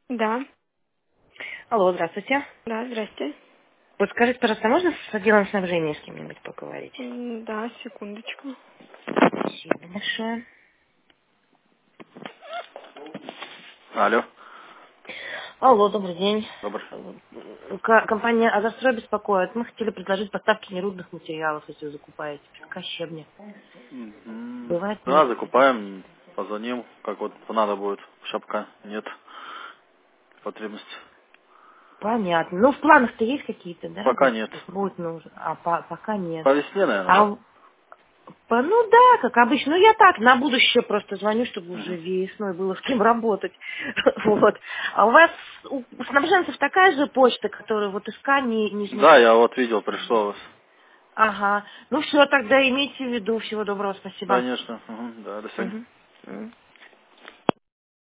Да, Алло, здравствуйте. да, здрасте. Вот скажите, пожалуйста, можно с отделом снабжения с кем-нибудь поговорить? Да, секундочку. Спасибо большое. Алло, Алло, добрый день. добрый. Компания «Азовстрой» беспокоит. Мы хотели предложить поставки нерудных материалов, если вы закупаете. Песка, щебня. Бывает, Да, можете? закупаем, позвоним, как вот надо будет. Шапка нет потребности. Понятно. Ну, в планах-то есть какие-то, да? Пока нет. Будет нужно. А пока нет. По весне, наверное, А, да? ну да, как обычно. Ну, я так, на будущее просто звоню, чтобы уже Мгм. весной было с кем работать. Вот. А у вас, у снабженцев такая же почта, которая вот СК Нижний. Да, я вот видел, пришло у вас. Ага. Ну все, тогда имейте в виду. Всего доброго, спасибо. Конечно. Мгм. Да, до свидания. Мгм. Мгм.